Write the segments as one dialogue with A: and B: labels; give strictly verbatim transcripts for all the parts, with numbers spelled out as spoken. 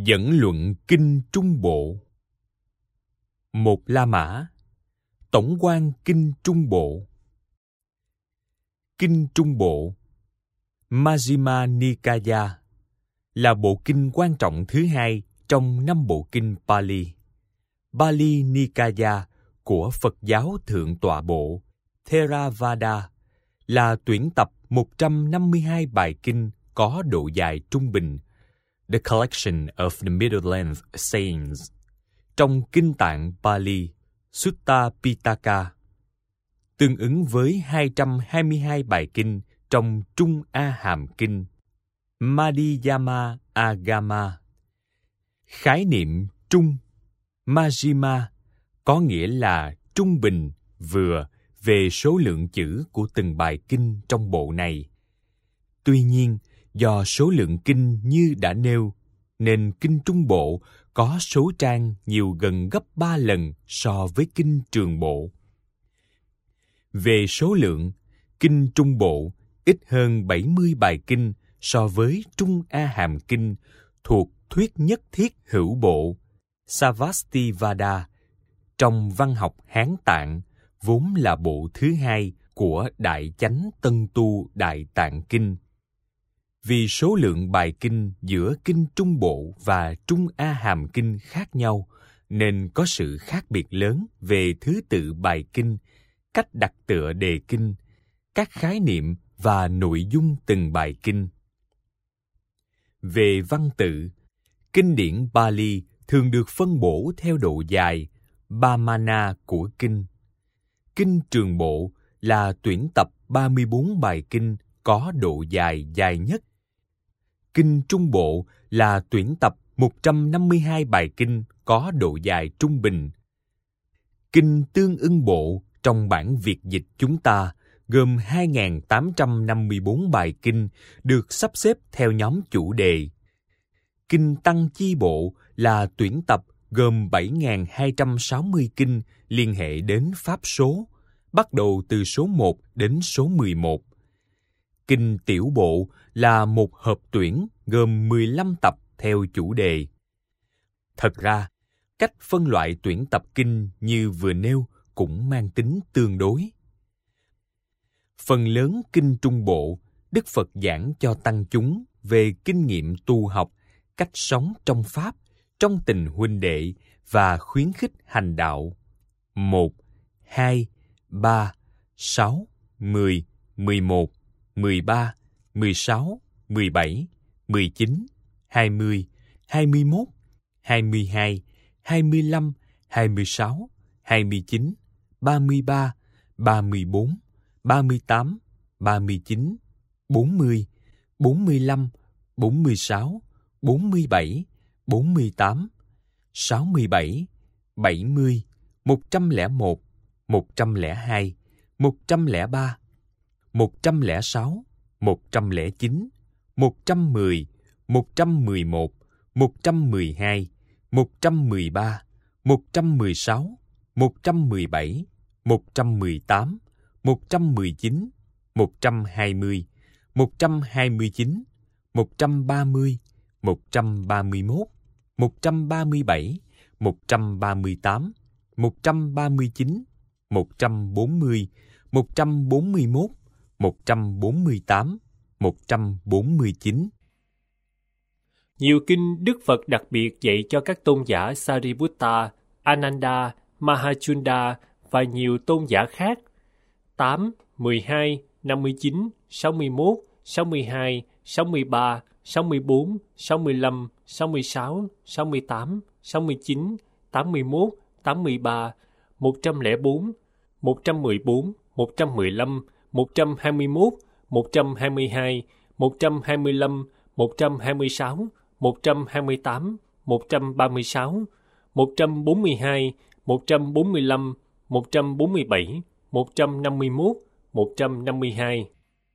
A: Dẫn luận Kinh Trung Bộ. Một La Mã. Tổng quan Kinh Trung Bộ. Kinh Trung Bộ Majjhima Nikaya là bộ kinh quan trọng thứ hai trong năm bộ kinh Pali. Pali Nikaya của Phật giáo Thượng Tọa Bộ Theravada là tuyển tập một trăm năm mươi hai bài kinh có độ dài trung bình, The Collection of the Middle Length Sayings, trong kinh tạng Pali Sutta Pitaka, tương ứng với hai trăm hai mươi hai bài kinh trong Trung A Hàm Kinh Madhyama Agama. Khái niệm trung Majjhima có nghĩa là trung bình, vừa về số lượng chữ của từng bài kinh trong bộ này. Tuy nhiên, do số lượng kinh như đã nêu, nên Kinh Trung Bộ có số trang nhiều gần gấp ba lần so với Kinh Trường Bộ. Về số lượng, Kinh Trung Bộ ít hơn bảy mươi bài kinh so với Trung A Hàm Kinh thuộc thuyết nhất thiết hữu bộ Savastivada trong văn học Hán Tạng, vốn là bộ thứ hai của Đại Chánh Tân Tu Đại Tạng Kinh. Vì số lượng bài kinh giữa Kinh Trung Bộ và Trung A Hàm Kinh khác nhau, nên có sự khác biệt lớn về thứ tự bài kinh, cách đặt tựa đề kinh, các khái niệm và nội dung từng bài kinh. Về văn tự, kinh điển Pali thường được phân bổ theo độ dài, Bamana của kinh. Kinh Trường Bộ là tuyển tập ba mươi bốn bài kinh có độ dài dài nhất. Kinh Trung Bộ là tuyển tập một trăm năm mươi hai bài kinh có độ dài trung bình. Kinh Tương ưng Bộ trong bản Việt dịch chúng ta gồm hai nghìn tám trăm năm mươi bốn bài kinh được sắp xếp theo nhóm chủ đề. Kinh Tăng Chi Bộ là tuyển tập gồm bảy nghìn hai trăm sáu mươi kinh liên hệ đến pháp số, bắt đầu từ số một đến số mười một. Kinh Tiểu Bộ là một hợp tuyển gồm mười lăm tập theo chủ đề. Thật ra, cách phân loại tuyển tập kinh như vừa nêu cũng mang tính tương đối. Phần lớn Kinh Trung Bộ, Đức Phật giảng cho tăng chúng về kinh nghiệm tu học, cách sống trong Pháp, trong tình huynh đệ và khuyến khích hành đạo. một, hai, ba, sáu, mười, mười một, mười ba, mười sáu, mười bảy, mười chín, hai mươi, hai mươi mốt, hai mươi hai, hai mươi lăm, hai mươi sáu, hai mươi chín, ba mươi ba, ba mươi bốn, ba mươi tám, ba mươi chín, bốn mươi, bốn mươi lăm, bốn mươi sáu, bốn mươi bảy, bốn mươi tám, sáu mươi bảy, bảy mươi, một trăm lẻ một, một trăm lẻ hai, một trăm lẻ ba, một trăm lẻ sáu, một trăm lẻ chín, một trăm mười, một trăm mười một, một trăm mười hai, một trăm mười ba, một trăm mười sáu, một trăm mười bảy, một trăm mười tám, một trăm mười chín, một trăm hai mươi, một trăm hai mươi chín, một trăm ba mươi, một trăm ba mươi mốt, một trăm ba mươi bảy, một trăm ba mươi tám, một trăm ba mươi chín, một trăm bốn mươi, một trăm bốn mươi mốt, một trăm bốn mươi tám, một trăm bốn mươi chín.
B: Nhiều kinh Đức Phật đặc biệt dạy cho các tôn giả Sariputta, Ananda, Mahachunda và nhiều tôn giả khác. tám, mười hai, năm mươi chín, sáu mươi mốt, sáu mươi hai, sáu mươi ba, sáu mươi bốn, sáu mươi lăm, sáu mươi sáu, sáu mươi tám, sáu mươi chín, tám mươi mốt, tám mươi ba, một trăm lẻ bốn, một trăm mười bốn, một trăm mười lăm, một trăm hai mươi mốt, một trăm hai mươi hai, một trăm hai mươi lăm, một trăm hai mươi sáu, một trăm hai mươi tám, một trăm ba mươi sáu, một trăm bốn mươi hai, một trăm bốn mươi lăm, một trăm bốn mươi bảy, một trăm năm mươi mốt, một trăm năm mươi hai.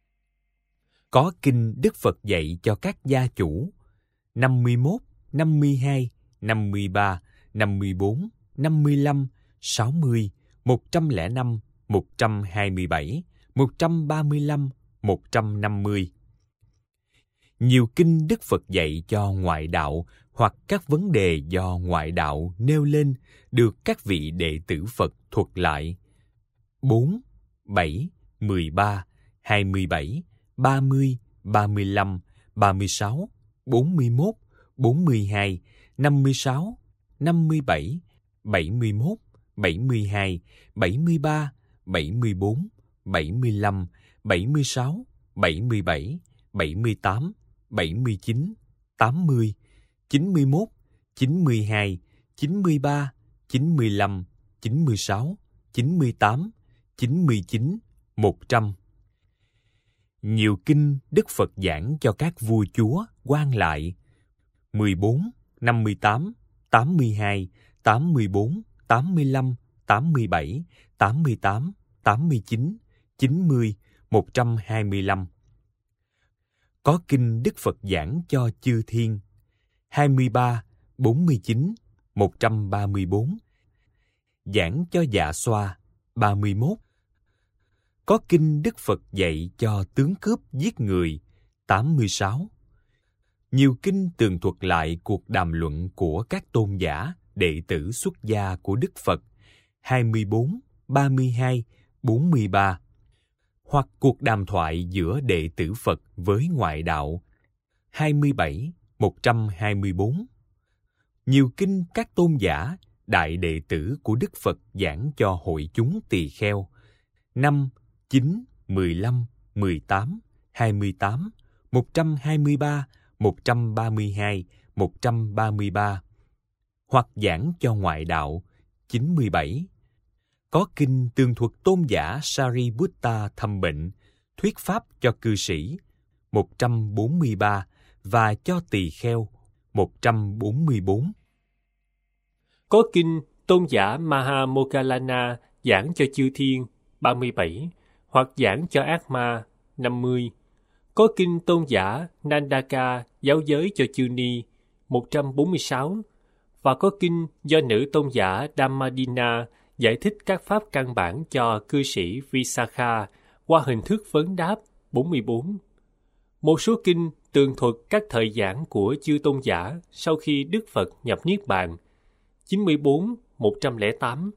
A: Có kinh Đức Phật dạy cho các gia chủ năm mươi mốt, năm mươi hai, năm mươi ba, năm mươi bốn, năm mươi lăm, sáu mươi, một trăm lẻ năm, một trăm hai mươi bảy, một trăm ba mươi lăm, một trăm năm mươi. Nhiều kinh Đức Phật dạy cho ngoại đạo hoặc các vấn đề do ngoại đạo nêu lên được các vị đệ tử Phật thuật lại. bốn, bảy, mười ba, hai mươi bảy, ba mươi, ba mươi lăm, ba mươi sáu, bốn mươi mốt, bốn mươi hai, năm mươi sáu, năm mươi bảy, bảy mươi mốt, bảy mươi hai, bảy mươi ba, bảy mươi bốn, bảy mươi lăm, bảy mươi sáu, bảy mươi bảy, bảy mươi tám, bảy mươi chín, tám mươi, chín mươi mốt, chín mươi hai, chín mươi ba, chín mươi lăm, chín mươi sáu, chín mươi tám, chín mươi chín, một trăm. Nhiều kinh Đức Phật giảng cho các vua chúa, quan lại. mười bốn, năm mươi tám, tám mươi hai, tám mươi bốn, tám mươi lăm, tám mươi bảy, tám mươi tám, tám mươi chín, chín mươi, một trăm hai mươi lăm. Có kinh Đức Phật giảng cho chư thiên. hai mươi ba, bốn mươi chín, một trăm ba mươi bốn. Giảng cho Dạ Xoa. ba mươi mốt. Có kinh Đức Phật dạy cho tướng cướp giết người. tám mươi sáu. Nhiều kinh tường thuật lại cuộc đàm luận của các tôn giả, đệ tử xuất gia của Đức Phật. hai mươi bốn, ba mươi hai, bốn mươi ba. Hoặc cuộc đàm thoại giữa đệ tử Phật với ngoại đạo. hai mươi bảy, một trăm hai mươi bốn. Nhiều kinh các tôn giả, đại đệ tử của Đức Phật giảng cho hội chúng tỳ kheo. năm, chín, mười lăm, mười tám, hai mươi tám, một trăm hai mươi ba, một trăm ba mươi hai, một trăm ba mươi ba. Hoặc giảng cho ngoại đạo. chín mươi bảy. Có kinh tường thuật tôn giả Sariputta thăm bệnh, thuyết pháp cho cư sĩ. một trăm bốn mươi ba. Và cho tỳ kheo. một trăm bốn mươi bốn.
B: Có kinh tôn giả Mahamoggallana giảng cho chư thiên. ba mươi bảy. Hoặc giảng cho ác ma. năm mươi. Có kinh tôn giả Nandaka giáo giới cho chư ni. một trăm bốn mươi sáu. Và có kinh do nữ tôn giả Dhammadina giải thích các pháp căn bản cho cư sĩ Visakha qua hình thức vấn đáp. bốn mươi bốn. Một số kinh tường thuật các thời giảng của chư tôn giả sau khi Đức Phật nhập Niết Bàn. chín mươi bốn, một trăm lẻ tám.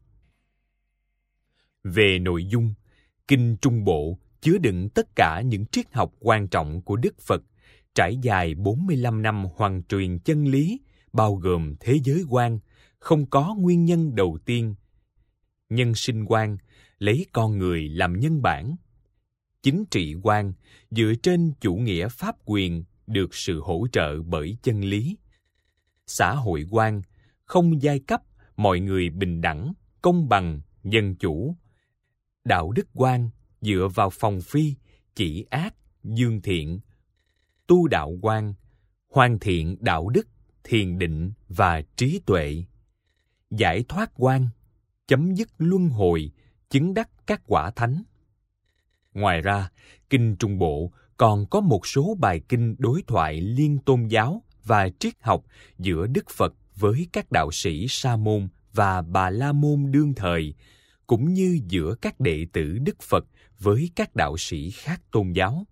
A: Về nội dung, kinh Trung Bộ chứa đựng tất cả những triết học quan trọng của Đức Phật, trải dài bốn mươi lăm năm hoàn truyền chân lý, bao gồm thế giới quan, không có nguyên nhân đầu tiên, nhân sinh quan, lấy con người làm nhân bản, chính trị quan, dựa trên chủ nghĩa pháp quyền, được sự hỗ trợ bởi chân lý, xã hội quan, không giai cấp, mọi người bình đẳng, công bằng, dân chủ, đạo đức quan, dựa vào phòng phi, chỉ ác, dương thiện, tu đạo quan, hoàn thiện đạo đức, thiền định và trí tuệ, giải thoát quan, chấm dứt luân hồi, chứng đắc các quả thánh. Ngoài ra, kinh Trung Bộ còn có một số bài kinh đối thoại liên tôn giáo và triết học giữa Đức Phật với các đạo sĩ Sa môn và Bà La môn đương thời, cũng như giữa các đệ tử Đức Phật với các đạo sĩ khác tôn giáo.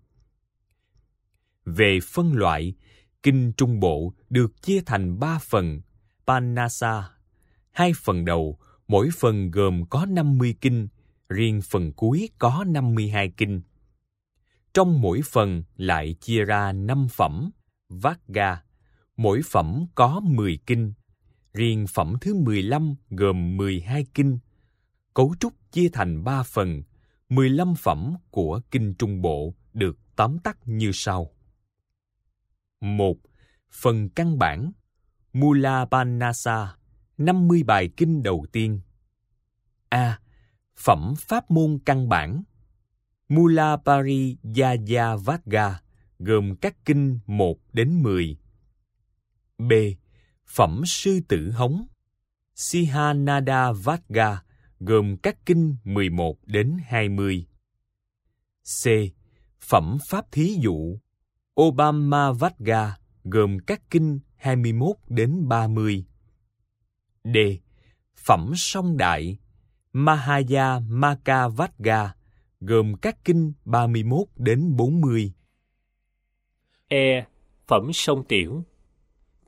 A: Về phân loại, kinh Trung Bộ được chia thành ba phần, Panasa, hai phần đầu, mỗi phần gồm có năm mươi kinh, riêng phần cuối có năm mươi hai kinh. Trong mỗi phần lại chia ra năm phẩm, Vagga, mỗi phẩm có mười kinh, riêng phẩm thứ mười lăm gồm mười hai kinh. Cấu trúc chia thành ba phần, mười lăm phẩm của kinh Trung Bộ được tóm tắt như sau. một. Phần căn bản, Mula Panasa, năm mươi bài kinh đầu tiên. A. Phẩm pháp môn căn bản, Mula Pariyaya Vagga, gồm các kinh một đến mười. B. Phẩm sư tử hống, Sihanada Vagga, gồm các kinh mười một đến hai mươi. C. Phẩm pháp thí dụ, Obama Vagga, gồm các kinh hai mươi mốt đến ba mươi. D. Phẩm song đại, Mahaya Maka Vagga, gồm các kinh ba mươi mốt đến bốn mươi.
B: E. Phẩm song tiểu,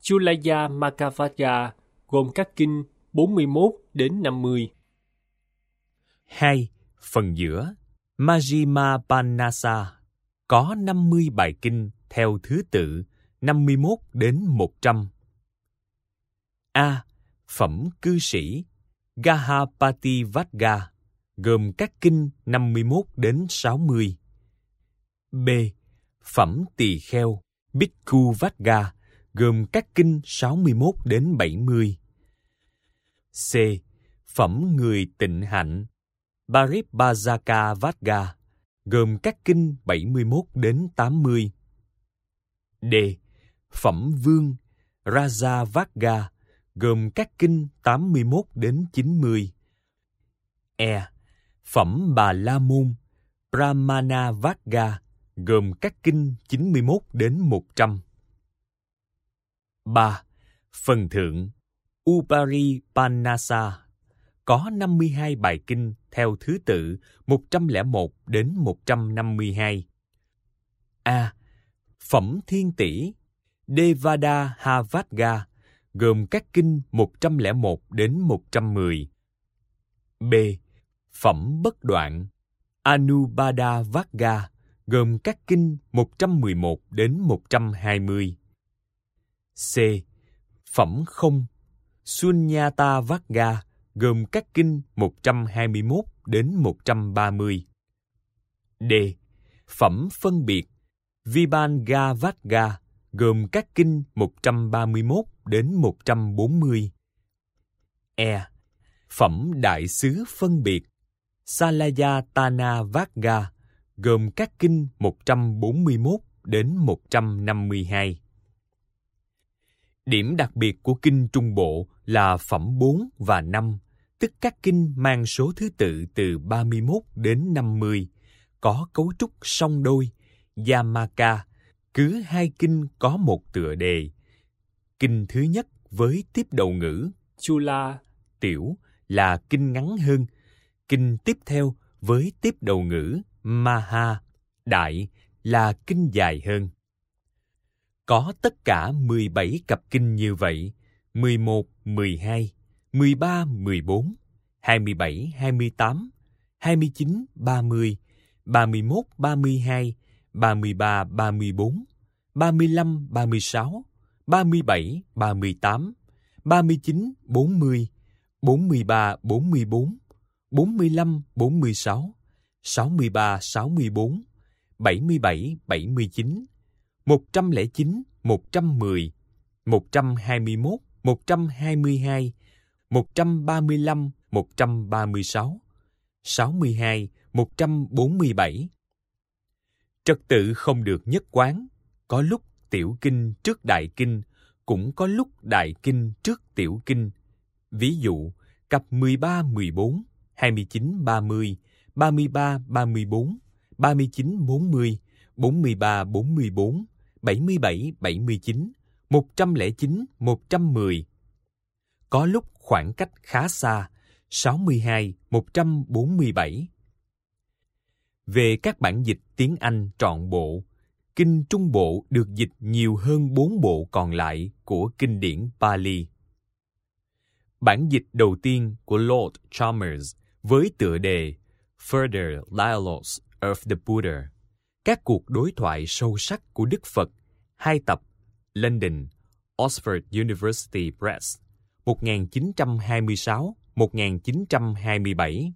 B: Chulaya Makavajja gồm các kinh bốn mươi mốt đến năm mươi.
A: hai. Phần giữa Majjhima Pannasa có năm mươi bài kinh theo thứ tự năm mươi mốt đến một trăm. A. Phẩm cư sĩ Gahapati-vagga gồm các kinh năm mươi mốt đến sáu mươi. B. Phẩm tỳ kheo Bhikkhu-vagga gồm các kinh sáu mươi mốt đến bảy mươi. C. Phẩm người tịnh hạnh Paribhajaka-vagga gồm các kinh bảy mươi mốt đến tám mươi. D. Phẩm vương Raja-vagga gồm các kinh tám mươi mốt đến chín mươi. E. Phẩm Bà La Môn Brahmana-vagga gồm các kinh chín mươi mốt đến một trăm. ba. Phần thượng Uparipannasa có năm mươi hai bài kinh theo thứ tự một trăm lẻ một đến một trăm năm mươi hai. A. Phẩm thiên tỷ Devadaha-vagga gồm các kinh một trăm lẻ một đến một trăm mười. B. Phẩm bất đoạn Anubada-vagga gồm các kinh một trăm mười một đến một trăm hai mươi. C. Phẩm không Sunyata-vagga gồm các kinh một trăm hai mươi mốt đến một trăm ba mươi. D. Phẩm phân biệt Vibhanga-vagga gồm các kinh một trăm ba mươi mốt đến một trăm bốn mươi. E. Phẩm đại xứ phân biệt Salayatana-vagga gồm các kinh một trăm bốn mươi mốt đến một trăm năm mươi hai. Điểm đặc biệt của kinh Trung Bộ là phẩm bốn và năm, tức các kinh mang số thứ tự từ ba mươi mốt đến năm mươi, có cấu trúc song đôi, Yamaka, cứ hai kinh có một tựa đề. Kinh thứ nhất với tiếp đầu ngữ Chula, tiểu, là kinh ngắn hơn. Kinh tiếp theo với tiếp đầu ngữ Maha, đại, là kinh dài hơn. Có tất cả mười bảy cặp kinh như vậy, mười một, mười hai, mười ba, mười bốn, hai mươi bảy, hai mươi tám, hai mươi chín, ba mươi, ba mươi mốt, ba mươi hai, ba mươi ba, ba mươi bốn, ba mươi lăm, ba mươi sáu, ba mươi bảy, ba mươi tám, ba mươi chín, bốn mươi, bốn mươi ba, bốn mươi bốn, bốn mươi lăm, bốn mươi sáu, sáu mươi ba, sáu mươi bốn, bảy mươi bảy, bảy mươi chín, một trăm lẻ chín, một trăm mười, một trăm hai mươi mốt, một trăm hai mươi hai, một trăm ba mươi lăm, một trăm ba mươi sáu, sáu mươi hai, một trăm bốn mươi bảy. Trật tự không được nhất quán, có lúc tiểu kinh trước đại kinh, cũng có lúc đại kinh trước tiểu kinh. Ví dụ, cặp mười ba, mười bốn, hai mươi chín, ba mươi, ba mươi ba, ba mươi bốn, ba mươi chín, bốn mươi, bốn mươi ba, bốn mươi bốn, bảy mươi bảy, bảy mươi chín, một trăm lẻ chín, một trăm mười. Có lúc khoảng cách khá xa, sáu mươi hai, một trăm bốn mươi bảy. Về các bản dịch tiếng Anh trọn bộ, kinh Trung Bộ được dịch nhiều hơn bốn bộ còn lại của kinh điển Pali. Bản dịch đầu tiên của Lord Chalmers với tựa đề Further Dialogues of the Buddha, các cuộc đối thoại sâu sắc của Đức Phật, hai tập, London, Oxford University Press, một nghìn chín trăm hai mươi sáu đến một nghìn chín trăm hai mươi bảy.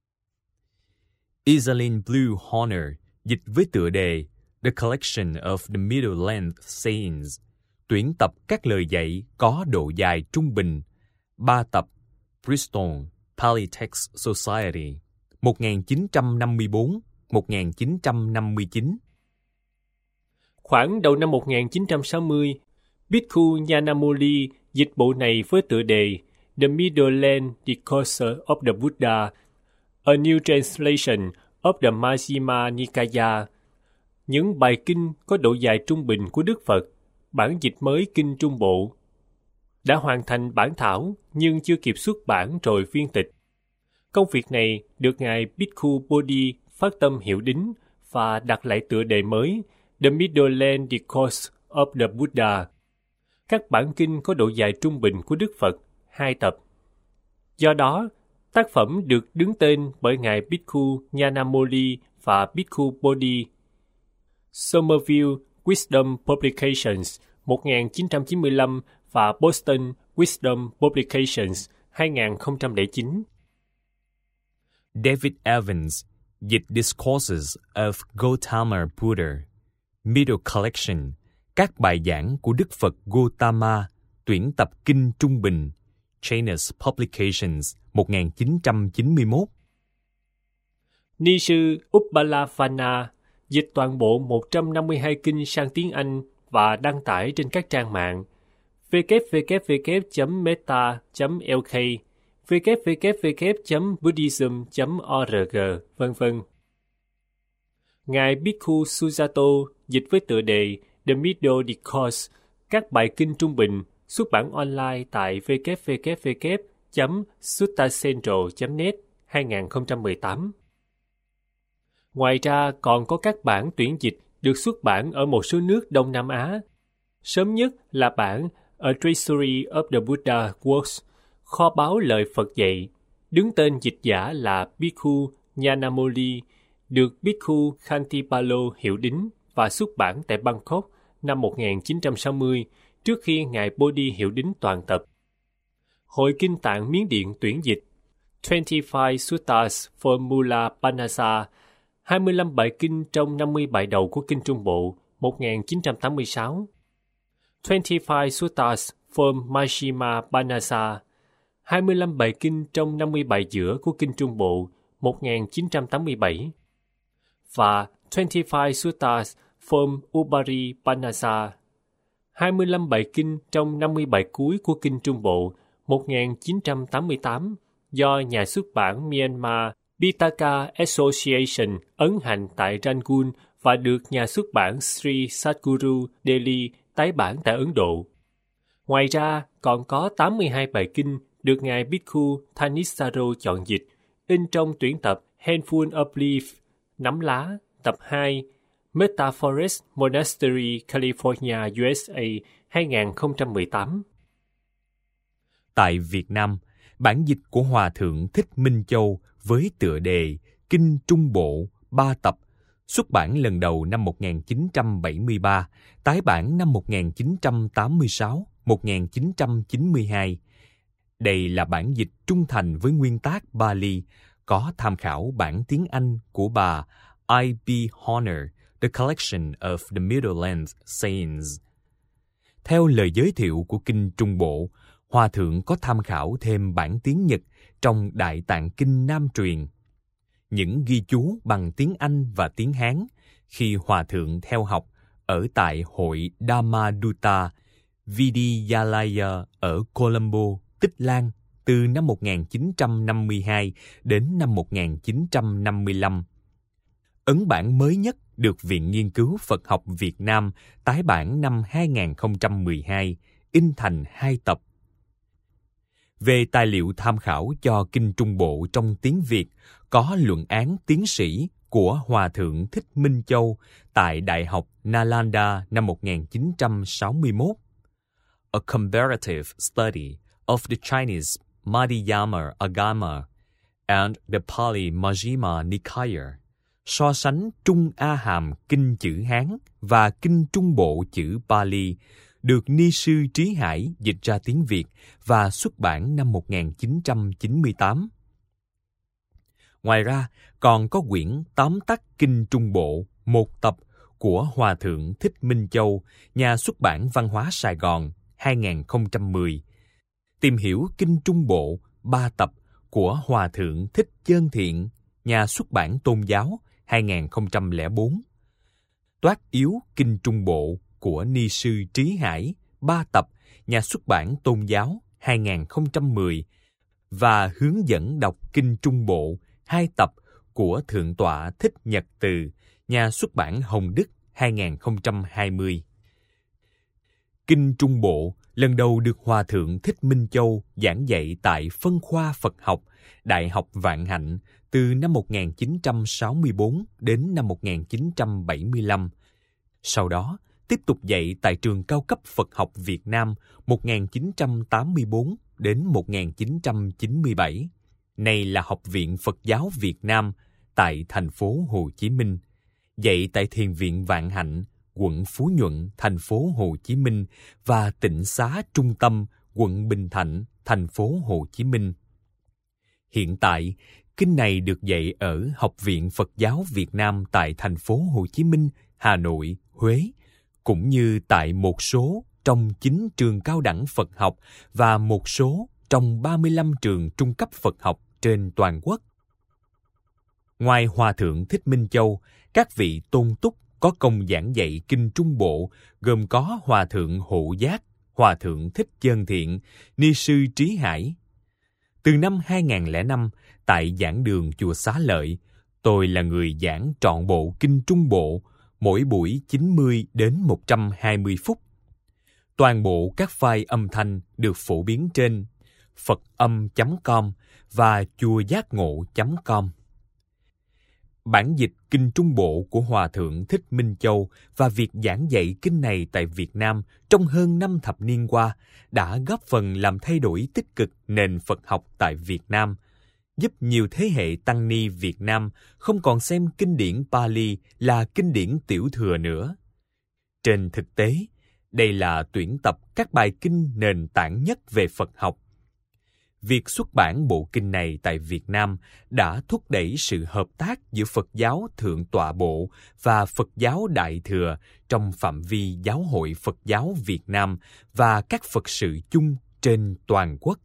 A: Iselin Blue Horner dịch với tựa đề The Collection of the Middle Length Sayings, tuyển tập các lời dạy có độ dài trung bình, ba tập, Bristol, Pali Text Society, một nghìn chín trăm năm mươi tư đến một nghìn chín trăm năm mươi chín.
B: Khoảng đầu năm một nghìn chín trăm sáu mươi, Bhikkhu Nyanamoli dịch bộ này với tựa đề The Middle Length Discourse of the Buddha, A New Translation of the Majjhima Nikaya. Những bài kinh có độ dài trung bình của Đức Phật, bản dịch mới kinh Trung Bộ, đã hoàn thành bản thảo nhưng chưa kịp xuất bản rồi phiên tịch. Công việc này được Ngài Bhikkhu Bodhi phát tâm hiệu đính và đặt lại tựa đề mới The Middle Length Discourse of the Buddha. Các bản kinh có độ dài trung bình của Đức Phật, hai tập. Do đó, tác phẩm được đứng tên bởi Ngài Bhikkhu Nyanamoli và Bhikkhu Bodhi. Somerville Wisdom Publications một nghìn chín trăm chín mươi lăm và Boston Wisdom Publications hai nghìn không trăm lẻ chín.
A: David Evans dịch Discourses of Gautama Buddha, Middle Collection, các bài giảng của Đức Phật Gautama, tuyển tập kinh trung bình, Chainus Publications một nghìn chín trăm chín mươi mốt.
B: Ni sư Upalafana dịch toàn bộ một trăm năm mươi hai kinh sang tiếng Anh và đăng tải trên các trang mạng w w w chấm meta chấm l k, w w w chấm buddhism chấm org, vân vân. Ngài Bhikkhu Sujato dịch với tựa đề The Middle Discourse, các bài kinh trung bình, xuất bản online tại w w w chấm suttacentral chấm net hai nghìn không trăm mười tám. Ngoài ra còn có các bản tuyển dịch được xuất bản ở một số nước Đông Nam Á. Sớm nhất là bản A Treasury of the Buddha Works, kho báu lời Phật dạy, đứng tên dịch giả là Bhikkhu Nyanamoli, được Bhikkhu Khantipalo hiệu đính và xuất bản tại Bangkok năm một nghìn chín trăm sáu mươi, trước khi Ngài Bodhi hiệu đính toàn tập. Hội Kinh Tạng Miến Điện tuyển dịch hai mươi lăm Suttas for Mula Panasa, hai mươi lăm bài kinh trong năm mươi bài đầu của Kinh Trung Bộ, một nghìn chín trăm tám mươi sáu. hai mươi lăm Suttas for Majjhima Panasa, hai mươi lăm bài kinh trong năm mươi bài giữa của Kinh Trung Bộ, một nghìn chín trăm tám mươi bảy. Và hai mươi lăm Suttas for Ubari Panasa, hai mươi lăm bài kinh trong năm mươi bài cuối của Kinh Trung Bộ, một nghìn chín trăm tám mươi tám, do nhà xuất bản Myanmar Pitaka Association ấn hành tại Rangoon và được nhà xuất bản Sri Sadguru Delhi tái bản tại Ấn Độ. Ngoài ra, còn có tám mươi hai bài kinh được Ngài Bhikkhu Thanissaro chọn dịch, in trong tuyển tập Handful of Leaf, nắm lá, tập hai, Metaforest Monastery, California, u ét a, hai nghìn không trăm mười tám.
A: Tại Việt Nam, bản dịch của Hòa Thượng Thích Minh Châu với tựa đề Kinh Trung Bộ ba tập, xuất bản lần đầu năm một nghìn chín trăm bảy mươi ba, tái bản năm một nghìn chín trăm tám mươi sáu, một nghìn chín trăm chín mươi hai. Đây là bản dịch trung thành với nguyên tác Pali, có tham khảo bản tiếng Anh của bà I B Horner, The Collection of the Middle Lands Sayings. Theo lời giới thiệu của Kinh Trung Bộ, Hòa Thượng có tham khảo thêm bản tiếng Nhật trong Đại Tạng Kinh Nam truyền. Những ghi chú bằng tiếng Anh và tiếng Hán khi Hòa Thượng theo học ở tại hội Dhammadutta Vidyalaya ở Colombo, Tích Lan từ năm một nghìn chín trăm năm mươi hai đến năm một nghìn chín trăm năm mươi lăm. Ấn bản mới nhất được Viện Nghiên cứu Phật học Việt Nam tái bản năm hai nghìn không trăm mười hai, in thành hai tập. Về tài liệu tham khảo cho Kinh Trung Bộ trong tiếng Việt, có luận án tiến sĩ của Hòa Thượng Thích Minh Châu tại Đại học Nalanda năm một nghìn chín trăm sáu mươi mốt. A Comparative Study of the Chinese Madhyama Agama and the Pali Majjhima Nikaya, so sánh Trung A Hàm Kinh chữ Hán và Kinh Trung Bộ chữ Pali, được Ni sư Trí Hải dịch ra tiếng Việt và xuất bản năm một nghìn chín trăm chín mươi tám. Ngoài ra, còn có quyển Tóm tắt Kinh Trung Bộ, một tập của Hòa Thượng Thích Minh Châu, nhà xuất bản Văn hóa Sài Gòn, hai nghìn không trăm mười. Tìm hiểu Kinh Trung Bộ, ba tập của Hòa Thượng Thích Chơn Thiện, nhà xuất bản Tôn giáo, hai nghìn không trăm lẻ bốn. Toát yếu Kinh Trung Bộ của Ni sư Trí Hải, ba tập, nhà xuất bản Tôn giáo, hai nghìn không trăm mười. Và hướng dẫn đọc Kinh Trung Bộ, hai tập của Thượng tọa Thích Nhật Từ, nhà xuất bản Hồng Đức, hai nghìn không trăm hai mươi. Kinh Trung Bộ lần đầu được Hòa Thượng Thích Minh Châu giảng dạy tại phân khoa Phật học, Đại học Vạn Hạnh từ năm một nghìn chín trăm sáu mươi bốn đến năm một nghìn chín trăm bảy mươi lăm. Sau đó, tiếp tục dạy tại trường cao cấp Phật học Việt Nam một nghìn chín trăm tám mươi tư đến một nghìn chín trăm chín mươi bảy. Nay là Học viện Phật giáo Việt Nam tại thành phố Hồ Chí Minh, dạy tại Thiền viện Vạn Hạnh, quận Phú Nhuận, thành phố Hồ Chí Minh và Tịnh Xá Trung Tâm, quận Bình Thạnh, thành phố Hồ Chí Minh. Hiện tại, kinh này được dạy ở Học viện Phật giáo Việt Nam tại thành phố Hồ Chí Minh, Hà Nội, Huế, cũng như tại một số trong chín trường cao đẳng Phật học và một số trong ba mươi lăm trường trung cấp Phật học trên toàn quốc. Ngoài Hòa Thượng Thích Minh Châu, các vị tôn túc có công giảng dạy kinh Trung Bộ gồm có Hòa Thượng Hộ Giác, Hòa Thượng Thích Chân Thiện, Ni sư Trí Hải. Từ năm hai nghìn không trăm lẻ năm, tại giảng đường chùa Xá Lợi, tôi là người giảng trọn bộ kinh Trung Bộ, mỗi buổi chín mươi đến một trăm hai mươi phút. Toàn bộ các file âm thanh được phổ biến trên phật âm chấm com và chùa giác ngộ chấm com. Bản dịch kinh Trung Bộ của Hòa Thượng Thích Minh Châu và việc giảng dạy kinh này tại Việt Nam trong hơn năm thập niên qua đã góp phần làm thay đổi tích cực nền Phật học tại Việt Nam, giúp nhiều thế hệ tăng ni Việt Nam không còn xem kinh điển Pali là kinh điển tiểu thừa nữa. Trên thực tế, đây là tuyển tập các bài kinh nền tảng nhất về Phật học. Việc xuất bản bộ kinh này tại Việt Nam đã thúc đẩy sự hợp tác giữa Phật giáo Thượng Tọa Bộ và Phật giáo Đại Thừa trong phạm vi Giáo hội Phật giáo Việt Nam và các Phật sự chung trên toàn quốc.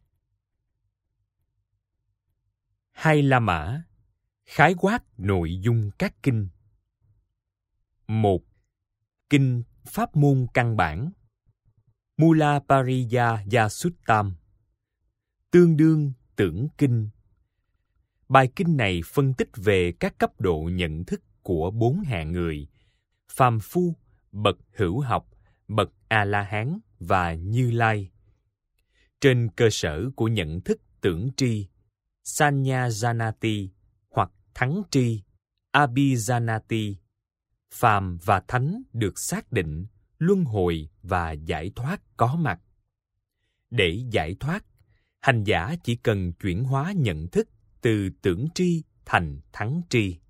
A: Hai La Mã khái quát nội dung các kinh. Một. Kinh Pháp môn căn bản Mula Pariya Suttam, tương đương tưởng kinh. Bài kinh này phân tích về các cấp độ nhận thức của bốn hạng người: phàm phu, bậc hữu học, bậc A-la-hán và Như Lai. Trên cơ sở của nhận thức tưởng tri, Sanya-janati, hoặc thắng tri, Abhijanati, phàm và thánh được xác định, luân hồi và giải thoát có mặt. Để giải thoát, hành giả chỉ cần chuyển hóa nhận thức từ tưởng tri thành thắng tri.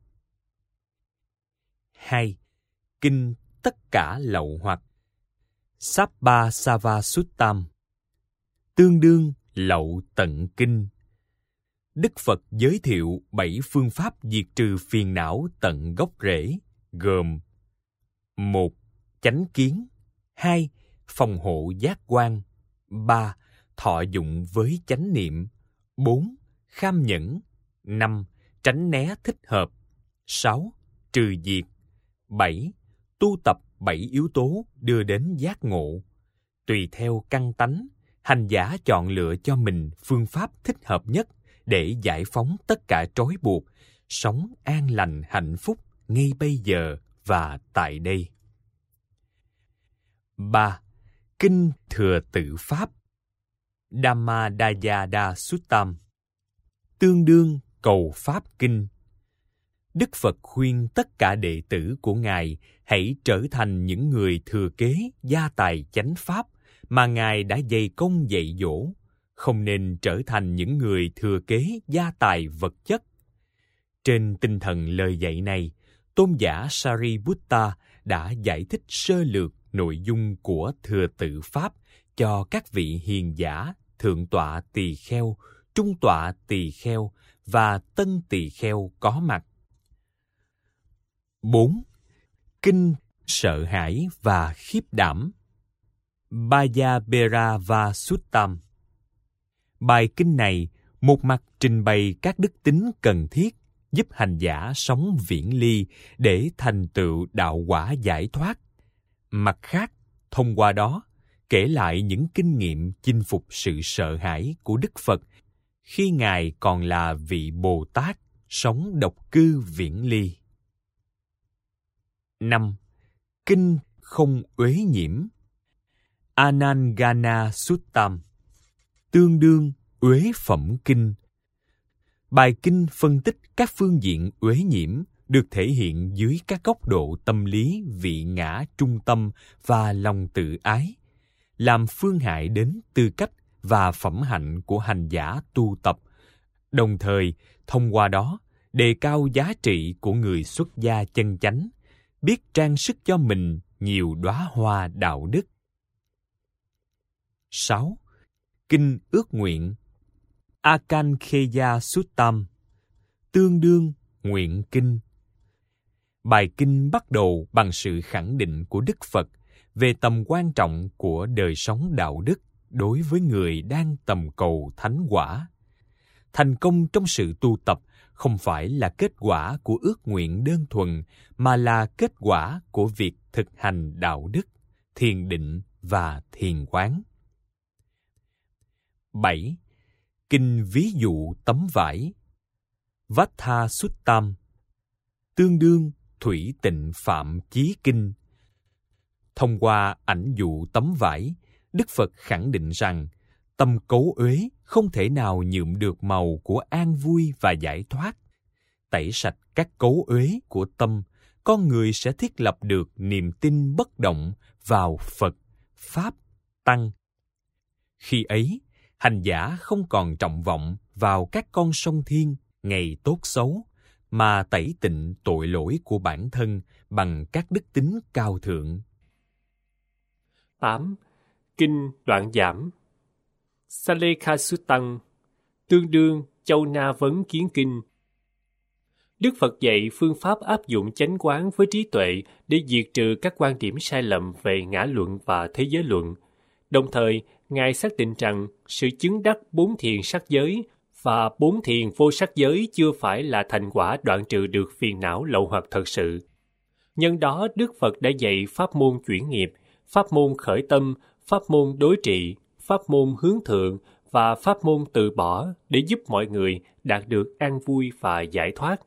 A: Hai. Kinh Tất cả lậu hoặc Sabbasava Suttam, tương đương lậu tận kinh. Đức Phật giới thiệu bảy phương pháp diệt trừ phiền não tận gốc rễ, gồm: một. Chánh kiến. Hai. Phòng hộ giác quan. Ba. Thọ dụng với chánh niệm. Bốn. Kham nhẫn. Năm. Tránh né thích hợp. Sáu. Trừ diệt. Bảy. Tu tập bảy yếu tố đưa đến giác ngộ. Tùy theo căn tánh, hành giả chọn lựa cho mình phương pháp thích hợp nhất để giải phóng tất cả trói buộc, sống an lành hạnh phúc ngay bây giờ và tại đây. Ba. Kinh Thừa Tự Pháp Dhammadayada Suttam, tương đương cầu Pháp Kinh. Đức Phật khuyên tất cả đệ tử của Ngài hãy trở thành những người thừa kế gia tài chánh Pháp mà Ngài đã dày công dạy dỗ, không nên trở thành những người thừa kế gia tài vật chất. Trên tinh thần lời dạy này, tôn giả Sariputta đã giải thích sơ lược nội dung của Thừa Tự Pháp cho các vị hiền giả, thượng tọa tỳ kheo, trung tọa tỳ kheo và tân tỳ kheo có mặt. Bốn. Kinh Sợ Hãi và Khiếp Đảm Bhayabherava Suttam. Bài kinh này một mặt trình bày các đức tính cần thiết giúp hành giả sống viễn ly để thành tựu đạo quả giải thoát. Mặt khác, thông qua đó, kể lại những kinh nghiệm chinh phục sự sợ hãi của Đức Phật khi Ngài còn là vị Bồ Tát sống độc cư viễn ly. Năm. Kinh Không Uế Nhiễm Anangana Suttam, tương đương Uế Phẩm Kinh. Bài kinh phân tích các phương diện uế nhiễm được thể hiện dưới các góc độ tâm lý vị ngã trung tâm và lòng tự ái, làm phương hại đến tư cách và phẩm hạnh của hành giả tu tập, đồng thời thông qua đó đề cao giá trị của người xuất gia chân chánh, biết trang sức cho mình nhiều đóa hoa đạo đức. sáu. Kinh ước nguyện Akankheya Suttam, tương đương nguyện kinh. Bài kinh bắt đầu bằng sự khẳng định của Đức Phật về tầm quan trọng của đời sống đạo đức đối với người đang tầm cầu thánh quả. Thành công trong sự tu tập không phải là kết quả của ước nguyện đơn thuần, mà là kết quả của việc thực hành đạo đức, thiền định và thiền quán. bảy. Kinh ví dụ tấm vải Vatha Suttam, tương đương Thủy Tịnh Phạm Chí Kinh. Thông qua ảnh dụ tấm vải, Đức Phật khẳng định rằng tâm cấu uế không thể nào nhuộm được màu của an vui và giải thoát. Tẩy sạch các cấu uế của tâm, con người sẽ thiết lập được niềm tin bất động vào Phật, Pháp, Tăng. Khi ấy, hành giả không còn trọng vọng vào các con sông thiên, ngày tốt xấu, mà tẩy tịnh tội lỗi của bản thân bằng các đức tính cao thượng.
B: tám. Kinh Đoạn Giảm Salekha Suttam, tương đương Châu Na Vấn Kiến Kinh. Đức Phật dạy phương pháp áp dụng chánh quán với trí tuệ để diệt trừ các quan điểm sai lầm về ngã luận và thế giới luận. Đồng thời, Ngài xác định rằng sự chứng đắc bốn thiền sắc giới và bốn thiền vô sắc giới chưa phải là thành quả đoạn trừ được phiền não lậu hoặc thật sự. Nhân đó, Đức Phật đã dạy pháp môn chuyển nghiệp, pháp môn khởi tâm, pháp môn đối trị, pháp môn hướng thượng và pháp môn từ bỏ để giúp mọi người đạt được an vui và giải thoát.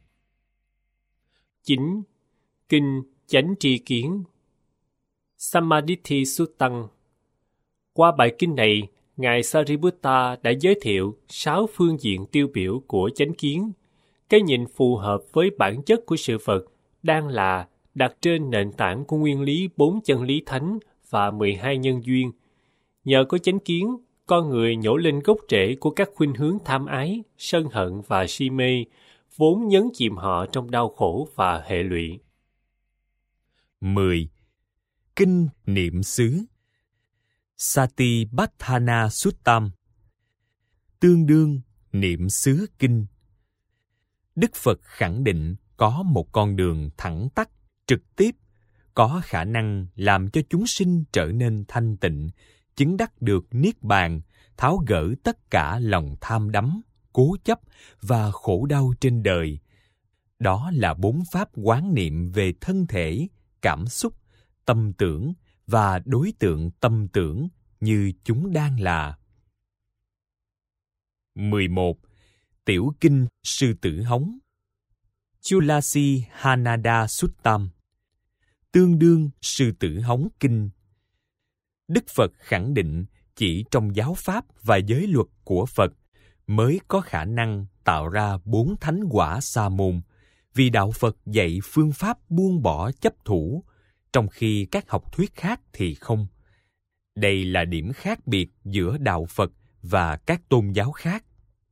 B: chín. Kinh Chánh Tri Kiến Samadhi Suttam. Qua bài kinh này, Ngài Sariputta đã giới thiệu sáu phương diện tiêu biểu của chánh kiến. Cái nhìn phù hợp với bản chất của sự vật đang là đặt trên nền tảng của nguyên lý bốn chân lý thánh và mười hai nhân duyên. Nhờ có chánh kiến, con người nhổ lên gốc rễ của các khuynh hướng tham ái, sân hận và si mê, vốn nhấn chìm họ trong đau khổ và hệ lụy.
A: mười. Kinh Niệm xứ Satipatthana Suttam, tương đương Niệm xứ kinh. Đức Phật khẳng định có một con đường thẳng tắp, trực tiếp, có khả năng làm cho chúng sinh trở nên thanh tịnh, chứng đắc được niết bàn, tháo gỡ tất cả lòng tham đắm, cố chấp và khổ đau trên đời. Đó là bốn pháp quán niệm về thân thể, cảm xúc, tâm tưởng và đối tượng tâm tưởng như chúng đang là. mười một. Tiểu kinh Sư Tử Hống Chulasi Hanada Suttam, tương đương Sư Tử Hống Kinh. Đức Phật khẳng định chỉ trong giáo pháp và giới luật của Phật mới có khả năng tạo ra bốn thánh quả sa môn, vì đạo Phật dạy phương pháp buông bỏ chấp thủ, trong khi các học thuyết khác thì không. Đây là điểm khác biệt giữa đạo Phật và các tôn giáo khác.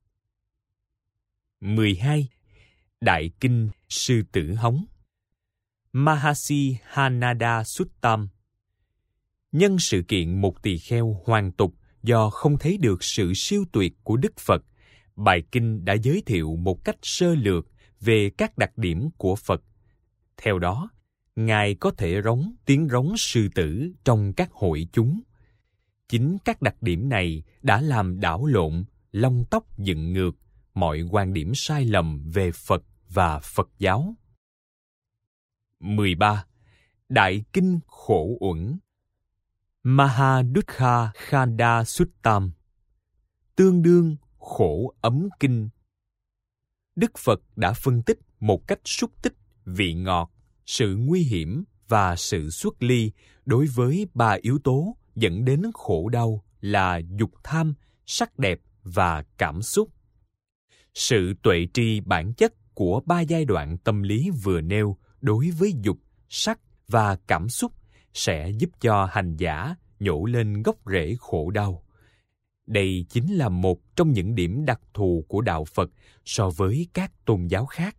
A: mười hai. Đại kinh Sư Tử Hống Mahasi Hanada Suttam. Nhân sự kiện một tỳ kheo hoàn tục do không thấy được sự siêu tuyệt của Đức Phật, bài kinh đã giới thiệu một cách sơ lược về các đặc điểm của Phật. Theo đó, Ngài có thể rống tiếng rống sư tử trong các hội chúng. Chính các đặc điểm này đã làm đảo lộn, lông tóc dựng ngược mọi quan điểm sai lầm về Phật và Phật giáo. mười ba. Đại kinh Khổ Uẩn Mahadukha Khanda Suttam, tương đương Khổ Ấm Kinh. Đức Phật đã phân tích một cách xúc tích vị ngọt, sự nguy hiểm và sự xuất ly đối với ba yếu tố dẫn đến khổ đau là dục tham, sắc đẹp và cảm xúc. Sự tuệ tri bản chất của ba giai đoạn tâm lý vừa nêu đối với dục, sắc và cảm xúc sẽ giúp cho hành giả nhổ lên gốc rễ khổ đau. Đây chính là một trong những điểm đặc thù của đạo Phật so với các tôn giáo khác.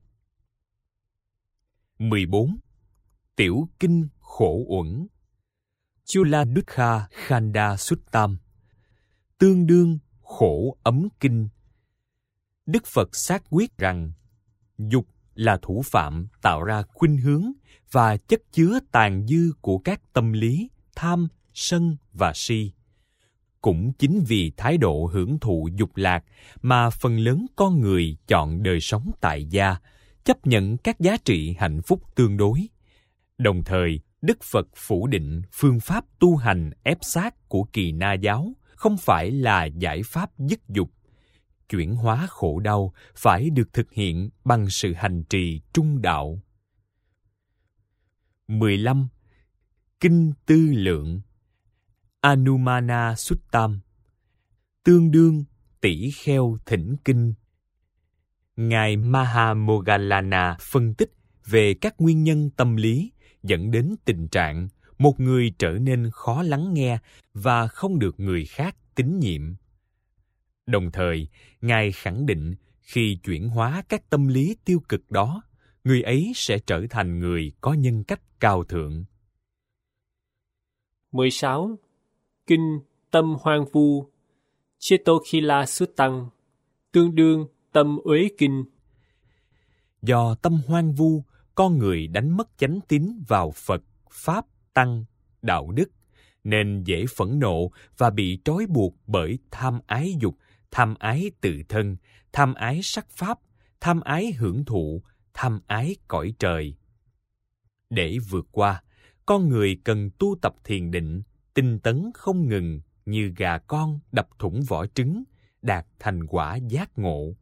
A: mười bốn. Tiểu kinh khổ uẩn Chula Dukkha Khanda Suttam, tương đương khổ ấm kinh. Đức Phật xác quyết rằng dục là thủ phạm tạo ra khuynh hướng và chất chứa tàn dư của các tâm lý tham, sân và si. Cũng chính vì thái độ hưởng thụ dục lạc mà phần lớn con người chọn đời sống tại gia, chấp nhận các giá trị hạnh phúc tương đối. Đồng thời, Đức Phật phủ định phương pháp tu hành ép sát của Kỳ Na giáo không phải là giải pháp dứt dục. Chuyển hóa khổ đau phải được thực hiện bằng sự hành trì trung đạo. mười lăm. Kinh Tư Lượng Anumana Suttam, tương đương tỷ kheo thỉnh kinh. Ngài Mahamoggallana phân tích về các nguyên nhân tâm lý dẫn đến tình trạng một người trở nên khó lắng nghe và không được người khác tín nhiệm. Đồng thời, Ngài khẳng định khi chuyển hóa các tâm lý tiêu cực đó, người ấy sẽ trở thành người có nhân cách cao thượng.
B: mười sáu. Kinh Tâm Hoang Vu Chetokila Suttam, tương đương Tâm Uế Kinh.
A: Do tâm hoang vu, con người đánh mất chánh tín vào Phật, Pháp, Tăng, đạo đức, nên dễ phẫn nộ và bị trói buộc bởi tham ái dục, tham ái tự thân, tham ái sắc pháp, tham ái hưởng thụ, tham ái cõi trời. Để vượt qua, con người cần tu tập thiền định, tinh tấn không ngừng như gà con đập thủng vỏ trứng, đạt thành quả giác ngộ.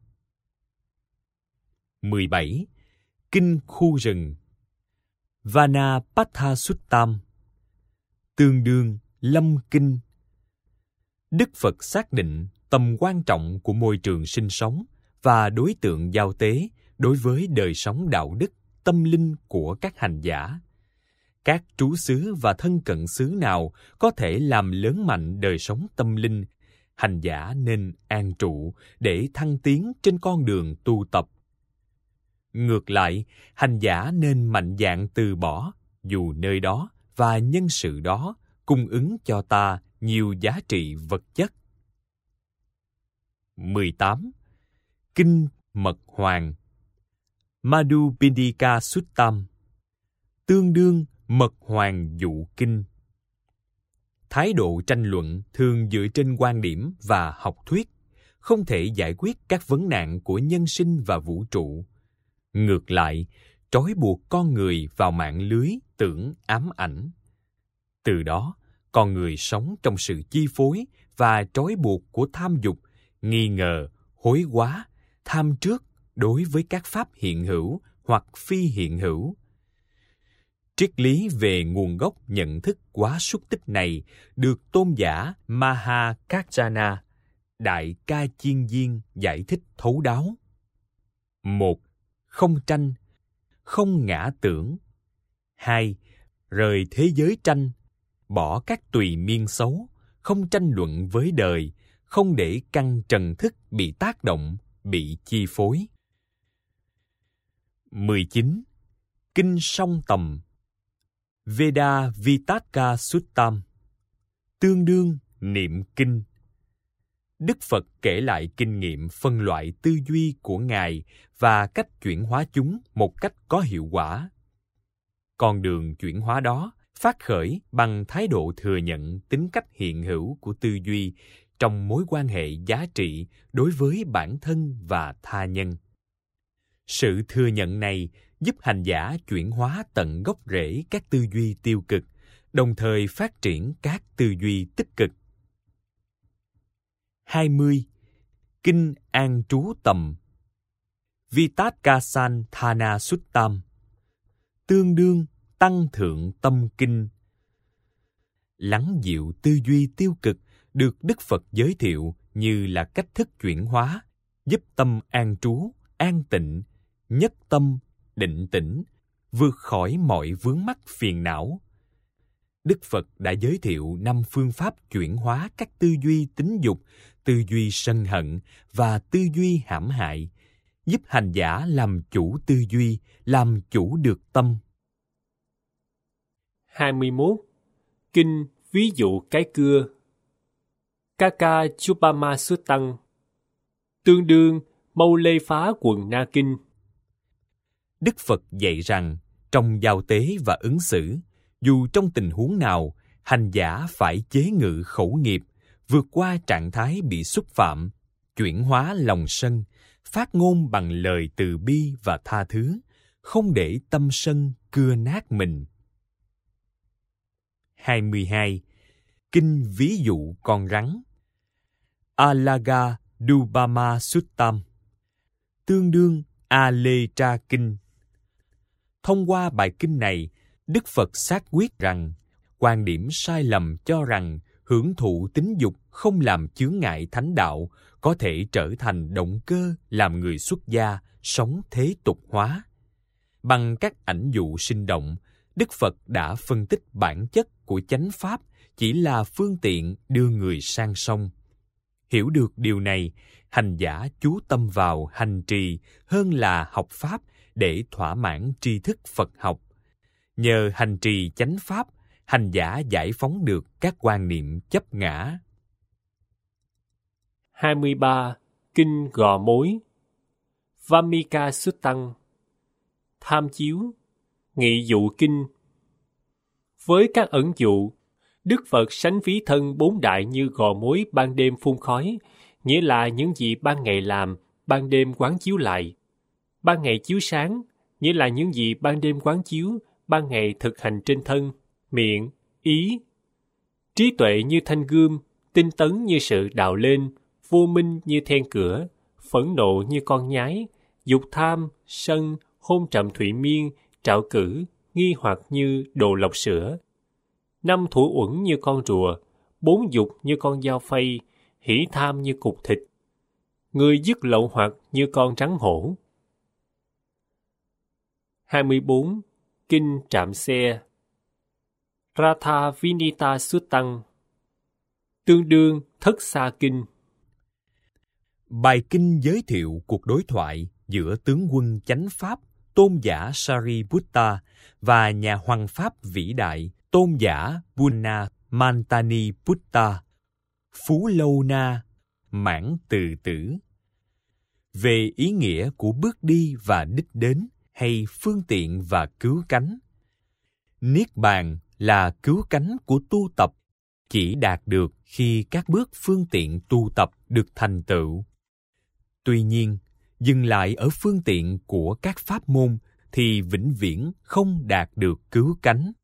A: mười bảy. Kinh Khu Rừng Vanapattha Suttam, tương đương Lâm Kinh. Đức Phật xác định tầm quan trọng của môi trường sinh sống và đối tượng giao tế đối với đời sống đạo đức, tâm linh của các hành giả. Các trú xứ và thân cận xứ nào có thể làm lớn mạnh đời sống tâm linh, hành giả nên an trụ để thăng tiến trên con đường tu tập. Ngược lại, hành giả nên mạnh dạn từ bỏ, dù nơi đó và nhân sự đó cung ứng cho ta nhiều giá trị vật chất. mười tám. Kinh Mật Hoàng Madhupindika Suttam, tương đương Mật Hoàng Dụ Kinh. Thái độ tranh luận thường dựa trên quan điểm và học thuyết, không thể giải quyết các vấn nạn của nhân sinh và vũ trụ. Ngược lại, trói buộc con người vào mạng lưới tưởng ám ảnh. Từ đó, con người sống trong sự chi phối và trói buộc của tham dục, nghi ngờ, hối hóa, tham trước đối với các pháp hiện hữu hoặc phi hiện hữu. Triết lý về nguồn gốc nhận thức quá xúc tích này được tôn giả Mahakachana, Đại Ca Chiên Viên giải thích thấu đáo. Một, không tranh, không ngã tưởng. Hai, rời thế giới tranh, bỏ các tùy miên xấu, không tranh luận với đời, không để căn trần thức bị tác động, bị chi phối. mười chín. Kinh Song Tầm Veda Vitakka Suttam, tương đương Niệm Kinh. Đức Phật kể lại kinh nghiệm phân loại tư duy của Ngài và cách chuyển hóa chúng một cách có hiệu quả. Con đường chuyển hóa đó phát khởi bằng thái độ thừa nhận tính cách hiện hữu của tư duy trong mối quan hệ giá trị đối với bản thân và tha nhân. Sự thừa nhận này giúp hành giả chuyển hóa tận gốc rễ các tư duy tiêu cực, đồng thời phát triển các tư duy tích cực. hai mươi. Kinh An Trú Tầm Vitakkasan Thana Suttam, tương đương Tăng Thượng Tâm Kinh. Lắng dịu tư duy tiêu cực được Đức Phật giới thiệu như là cách thức chuyển hóa, giúp tâm an trú, an tịnh, nhất tâm, định tĩnh, vượt khỏi mọi vướng mắc phiền não. Đức Phật đã giới thiệu năm phương pháp chuyển hóa các tư duy tính dục, tư duy sân hận và tư duy hãm hại, giúp hành giả làm chủ tư duy, làm chủ được tâm.
B: hai mươi mốt. Kinh ví dụ cái cưa. Kaka Chupama Suttăng, tương đương Mâu Lê Phá Quần Na Kinh.
A: Đức Phật dạy rằng, trong giao tế và ứng xử, dù trong tình huống nào, hành giả phải chế ngự khẩu nghiệp, vượt qua trạng thái bị xúc phạm, chuyển hóa lòng sân, phát ngôn bằng lời từ bi và tha thứ, không để tâm sân cưa nát mình. hai mươi hai. Kinh ví dụ con rắn. Alaga Dubama Suttam, tương đương A Lê Tra Kinh. Thông qua bài kinh này, Đức Phật xác quyết rằng quan điểm sai lầm cho rằng hưởng thụ tính dục không làm chướng ngại thánh đạo có thể trở thành động cơ làm người xuất gia sống thế tục hóa. Bằng các ảnh dụ sinh động, Đức Phật đã phân tích bản chất của chánh pháp chỉ là phương tiện đưa người sang sông. Hiểu được điều này, hành giả chú tâm vào hành trì hơn là học pháp để thỏa mãn tri thức Phật học. Nhờ hành trì chánh pháp, hành giả giải phóng được các quan niệm chấp ngã.
B: hai mươi ba. Kinh Gò Mối. Vamika Suttăng, tham chiếu, nghị dụ kinh. Với các ẩn dụ, Đức Phật sánh ví thân bốn đại như gò mối ban đêm phun khói, nghĩa là những gì ban ngày làm, ban đêm quán chiếu lại. Ban ngày chiếu sáng, nghĩa là những gì ban đêm quán chiếu, ban ngày thực hành trên thân, miệng, ý. Trí tuệ như thanh gươm, tinh tấn như sự đào lên, vô minh như then cửa, phẫn nộ như con nhái, dục tham, sân, hôn trầm thụy miên, trạo cử, nghi hoặc như đồ lọc sữa. Năm thủ uẩn như con rùa, bốn dục như con dao phay, hỷ tham như cục thịt. Người dứt lậu hoặc như con rắn hổ. hai mươi bốn. Kinh Trạm Xe. Ratha Vinita Suttăng, tương đương Thất Xa Kinh.
A: Bài kinh giới thiệu cuộc đối thoại giữa tướng quân chánh pháp tôn giả Sariputta và nhà hoằng pháp vĩ đại tôn giả Punna Mantani Putta, Phú Lâu Na, Mãn Từ Tử. Về ý nghĩa của bước đi và đích đến hay phương tiện và cứu cánh. Niết bàn là cứu cánh của tu tập, chỉ đạt được khi các bước phương tiện tu tập được thành tựu. Tuy nhiên, dừng lại ở phương tiện của các pháp môn thì vĩnh viễn không đạt được cứu cánh.